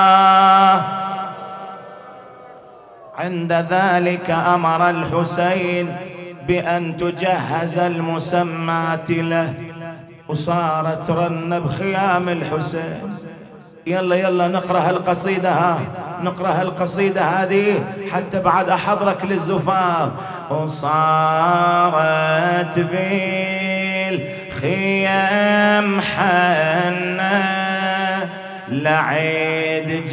عند ذلك أمر الحسين بأن تجهز المسمات له، وصارت رن بخيام الحسين. يلا يلا نقرأ القصيدة ها نقرأ القصيدة هذه حتى بعد أحضرك للزفاف. وصارت بالخيام حنة لعيد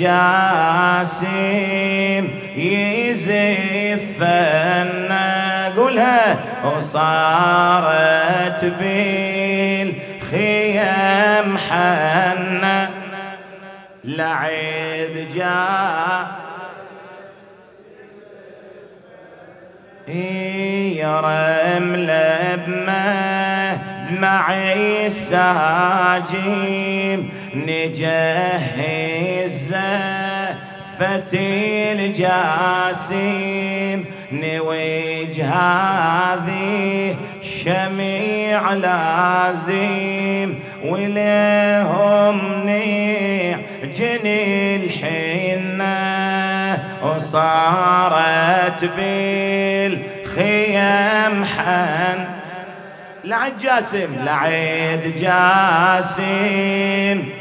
جاسم يزفنا، قولها. وصارت بالخيام حنة لعيد جاسم يا رملة بمدمعي الساجيم نجهز فتي الجاسم، نويج هذه الشميع لازم ولهم نعجني الحنة. وصارت بالخيام حن لعيد جاسم لعيد جاسم.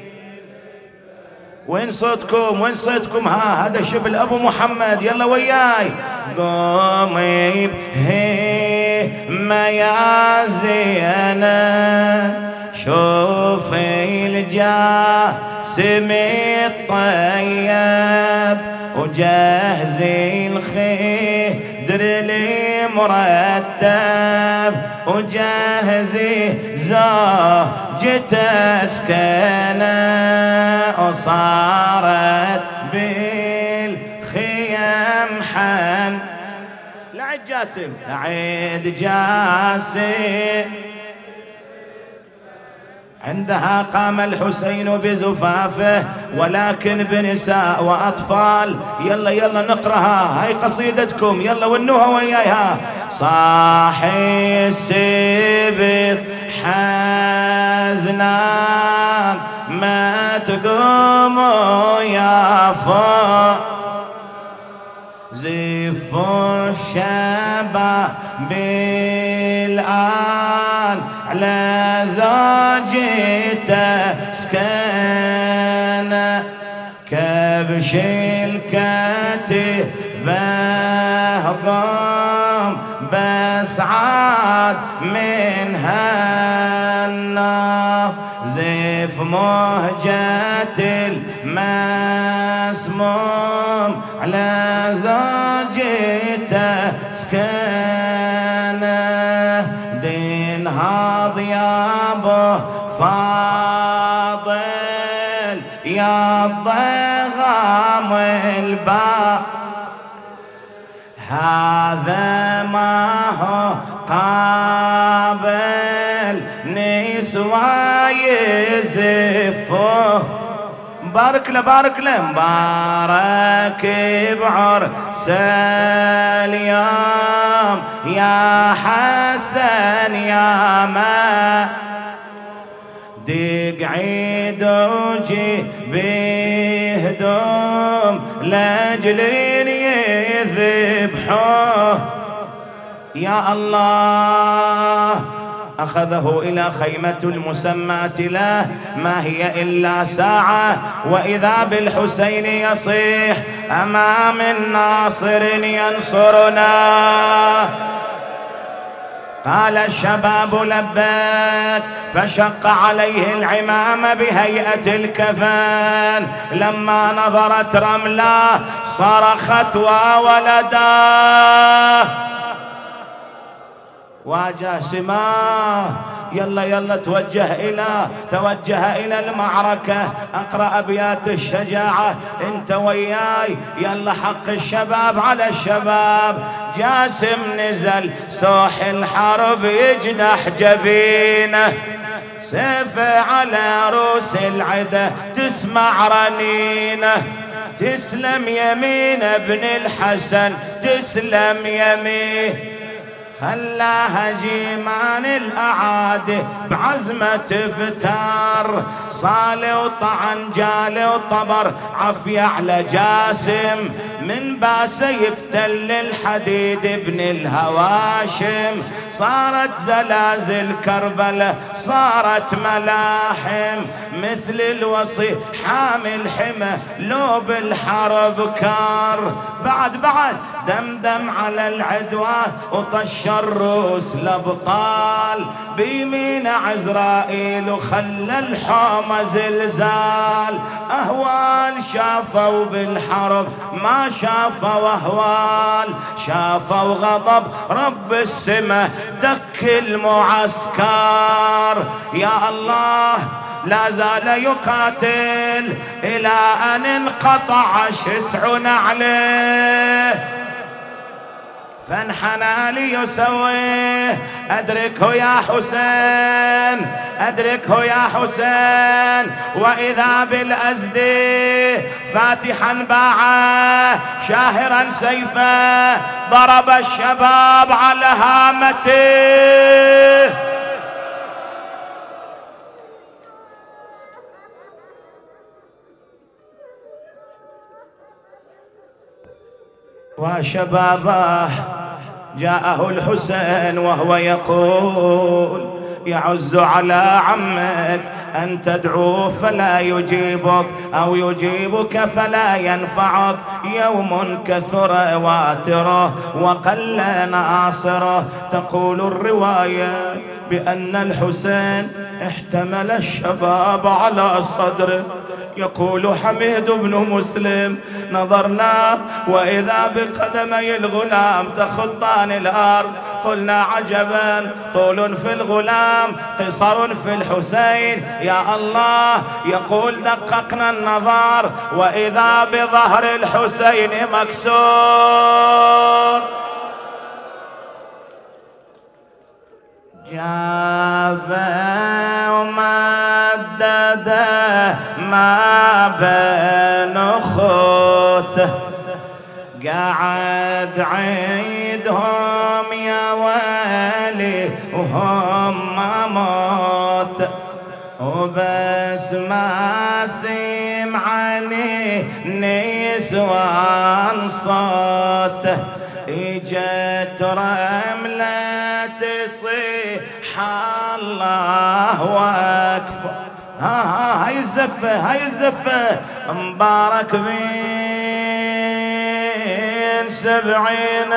وين صوتكم وين صوتكم؟ ها هذا شبل ابو محمد، يلا وياي. قومي بهي ما يا زينة شوفي الجاسم الطيب، وجهزي الخدر المرتب، وجهزي زوجة اسكنه. وصارت بالخيام حن لعيد جاسم لعيد جاسم. عندها قام الحسين بزفافه ولكن بنساء وأطفال. يلا يلا نقرأها، هاي قصيدتكم، يلا ونوها وياها. صاحي السبط حزنان ما تقوموا يا فوق، زفوا الشباب بالآن على زوجته سكنه، كبش الكتبه قام بس عاد من هالنار، زف مهجة المسموم على زوجته سكنه دينهاض يا ابو فاضل يا الضغام الباب هذا ما هو قابل نسوى يزفوه بارك له بارك له مبارك بعرس اليوم يا حسن يا ما دق عيد وجي بهدوم لاجلين يذبحوه يا الله أخذه إلى خيمة المسماة له ما هي إلا ساعة وإذا بالحسين يصيح أمام الناصر ينصرنا قال الشباب لبيك فشق عليه العمام بهيئة الكفن لما نظرت رملة صرخت وولداه وجاسماه يلا يلا توجه إلى توجه إلى المعركة أقرأ أبيات الشجاعة أنت وياي يلا حق الشباب على الشباب جاسم نزل سوح الحرب يجدح جبينه سيفه على روس العدا تسمع رنينه تسلم يمين ابن الحسن تسلم يمين خلاها جيمان الأعادي بعزمة فتار صالي وطعن جالي وطبر عفية على جاسم من باسه يفتل الحديد ابن الهواشم صارت زلازل كربلة صارت ملاحم مثل الوصي حامل حمى لو بالحرب كار بعد بعد دمدم على العدوان وطش الروس الابطال بيمين عزرائيل وخلى الحومه زلزال اهوال شافوا بالحرب ما شافوا اهوال شافوا غضب رب السماء دك المعسكر يا الله لا زال يقاتل الى ان انقطع شسع نعله فانحنى ليسويه أدركه يا حسين أدركه يا حسين وإذا بالأزدي فاتحا باعه شاهرا سيفه ضرب الشباب على هامته وشبابه جاءه الحسين وهو يقول يعز على عمك أن تدعوه فلا يجيبك أو يجيبك فلا ينفعك يوم كثر واتره وقل ناصره تقول الرواية بأن الحسين احتمل الشباب على صدره يقول حميد بن مسلم نظرنا وإذا بقدمي الغلام تخطان الأرض قلنا عجبا طول في الغلام قصر في الحسين يا الله يقول دققنا النظر وإذا بظهر الحسين مكسور جابه ومدده ما بين أخوته قعد عيدهم يا ويلي وهم موت وبس ما سمعني نسوان صوته اجت رملة تصيح الله واكفى ها ها هاي الزفة هاي الزفة مبارك بين سبعين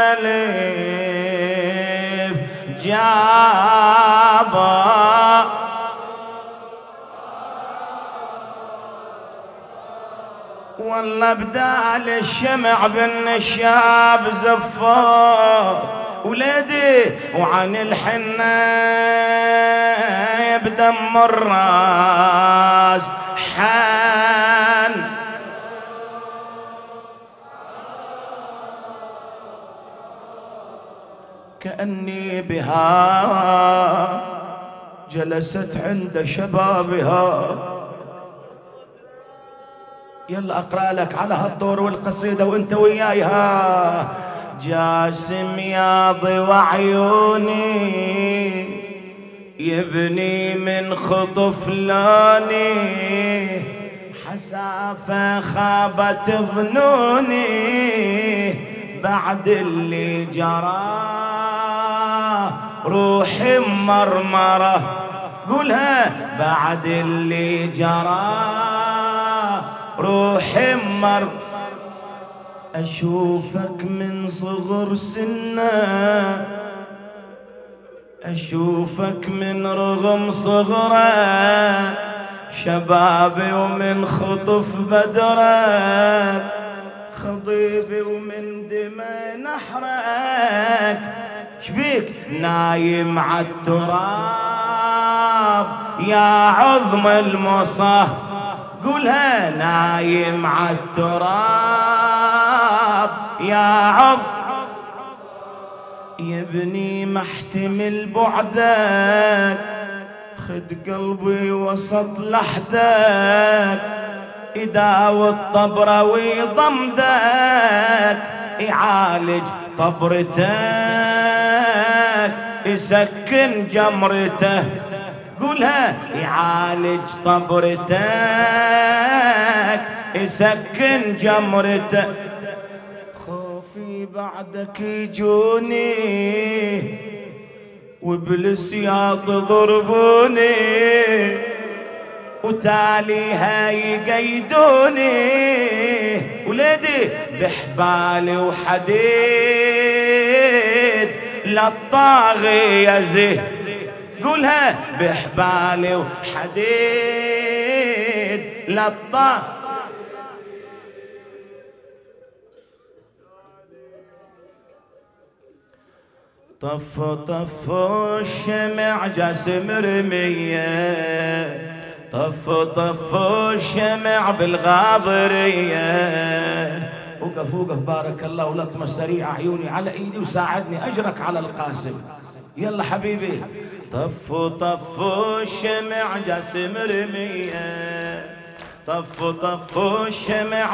ألف جابا والله بدال الشمع بالنشاب زفار ولادي وعن الحنة بدم الراس حان كأني بها جلست عند شبابها. يلا أقرأ لك على هالدور والقصيدة وانت ويايها. جاسم يا ضوى عيوني يبني من خطف لوني حسافة خابت ظنوني بعد اللي جرى روحي مرمرة. قولها بعد اللي جرى روحي مر. أشوفك من صغر سنة أشوفك من رغم صغرك شبابي ومن خطف بدرك خضيبي ومن دمى نحرك. شبيك نايم عالتراب يا عظم المصاف. قولها نايم عالتراب يا عظم يبني محتمل بعدك خد قلبي وسط لحدك يداوي الطبرة ويضمدك يعالج طبرتك يسكن جمرته. قولها يعالج طبرتك يسكن جمرته. خوفي بعدك يجوني وبالسياط ضربوني وتاليها يقيدوني ولادي بحبالي وحديد للطاغي يزيد. قولها بحبالي وحديد للطاغي. طف طف الشمع جاسم رمية طف طف الشمع بالغاضرية. وقف وقف بارك الله ولطمة سريعة عيوني على ايدي وساعدني اجرك على القاسم. يلا حبيبي. طف طف الشمع جاسم رمية طف طف الشمع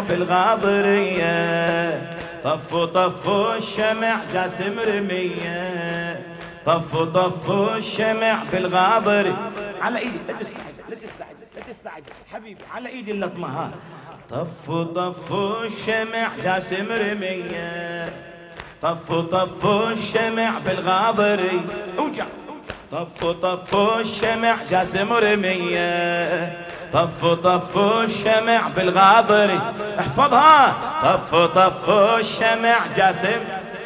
بالغاضرية طف طف الشمع جاسم رمية طف طف الشمع بالغاضر. على ايدي لا تستعجل لا تستعجل لا تستعجل حبيبي على ايدي اللطمة ها. طف طف الشمع جاسم رمية طف طف الشمع بالغاضري. اوجع. طف طف الشمع جاسم رمية طف طف الشمع بالغاضري. احفظها. طف طف الشمع جاسم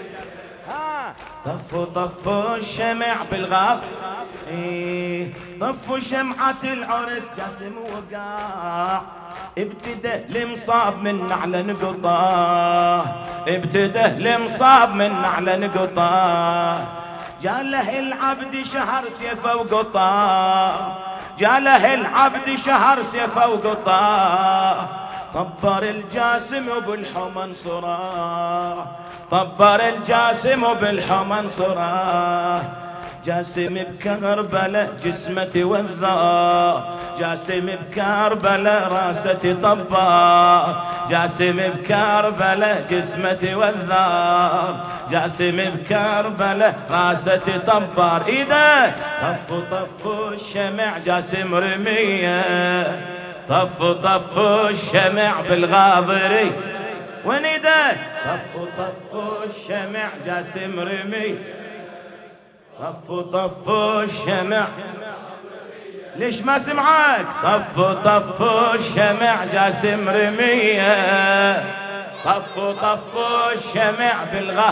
ها طف طف الشمع بالغاضري. إيه طف شمعة العرس جاسم وقاع ابتدى المصاب من على نقطة ابتدى المصاب من على نقطة. جاله العبد شهر سيفه وقطة جاله العبد شهر سيفه وقطة. طبر الجاسم بالحمى انصره طبر الجاسم بالحمى انصره. جاسم بكربلاء جسمتي وذا جاسم بكربلاء راستي طبار جاسم بكربلاء جسمتي وذا جاسم بكربلاء راستي طبار. ايده طف طف الشمع جاسم رمية طف طف الشمع بالغاضري. وين ايده طف طف الشمع جاسم رمية طف طف الشمع. ليش ما سمعك؟ طف طف الشمع جاسم رمية طف طف الشمع بالغه.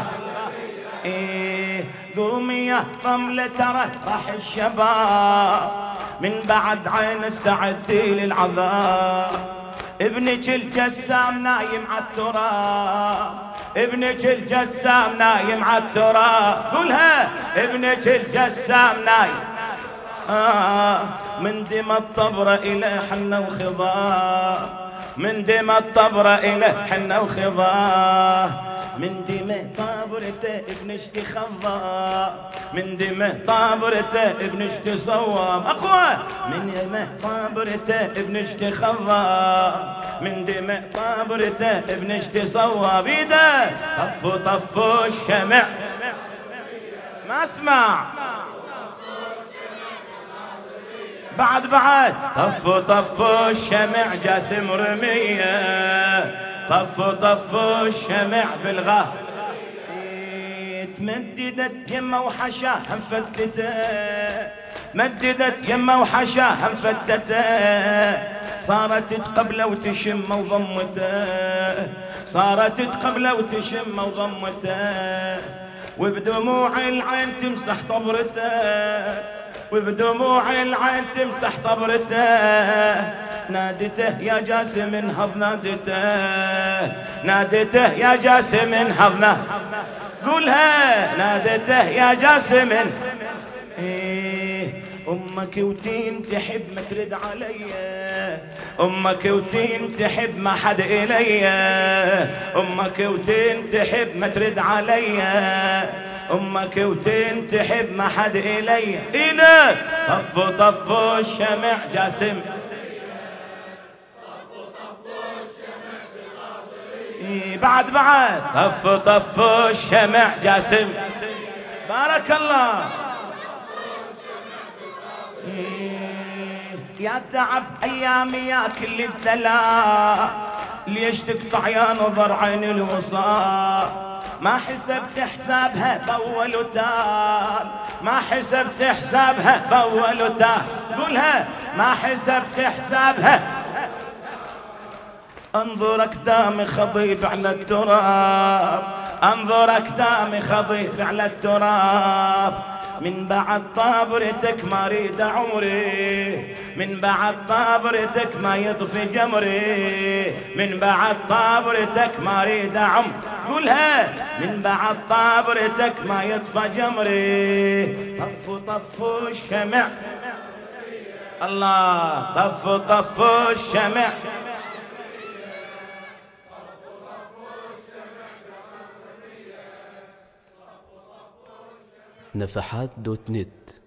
إيه قومي يا رملة ترى راح الشباب من بعد عين استعدي للعذاب. ابنك الجسام نايم عالتراب، ابنك الجسام نايم عالتراب، قولها ابنك الجسام نايم. آه من دم الطبرة إلى حنة وخضار، من دم الطبرة إلى حنة وخضار، من دم طابرته ابنش تخضى، من دم طابرته ابنش تصوب، أخوة من دم طابرته ابنش تخضى، من دم طابرته ابنش تصوب، ايده طفوا طفوا الشمع، ما اسمع بعد بعد طفوا طفوا الشمع جاسم رمية، طفوا طفوا الشمع بالغاه، تمددت يمه وحشاها مفتته، مددت يمه وحشاها مفتته، صارت تقبله وتشمه وضمته، صارت تقبله وتشمه وضمته، وبدموع العين تمسح طبرته، وبدموع العين تمسح طبرته، نادته يا جاسم انهض، نادته نادته يا جاسم انهض، قولها نادته يا جاسم. إيه أمك وتين تحب ما ترد علي، أمك وتين تحب ما حد إلي، أمك وتين تحب ما ترد علي، أمك وتين تحب ما حد إلي، إلك طفوا طفوا الشمع جاسم، إيه بعد بعد طفوا طفوا الشمع جاسم، بارك الله. يا تعب أيامي يا كل الدلاء، ليش تقطع يا نظر عين الوصال، ما حسبت حسابها بأول وتال، ما حسبت حسابها بأول وتال، قولها ما حسبت حسابها. انظرك دامي خضيب على التراب، انظرك دامي خضيب على التراب، من بعد طابرتك ما اريد عمري، من بعد طابرتك ما يطفي جمري، من بعد طابرتك ما اريد عمري، قولها من بعد طابرتك ما يطفى جمري، طفوا طفوا الشمع، الله طفوا طفوا الشمع. نفحات دوت نت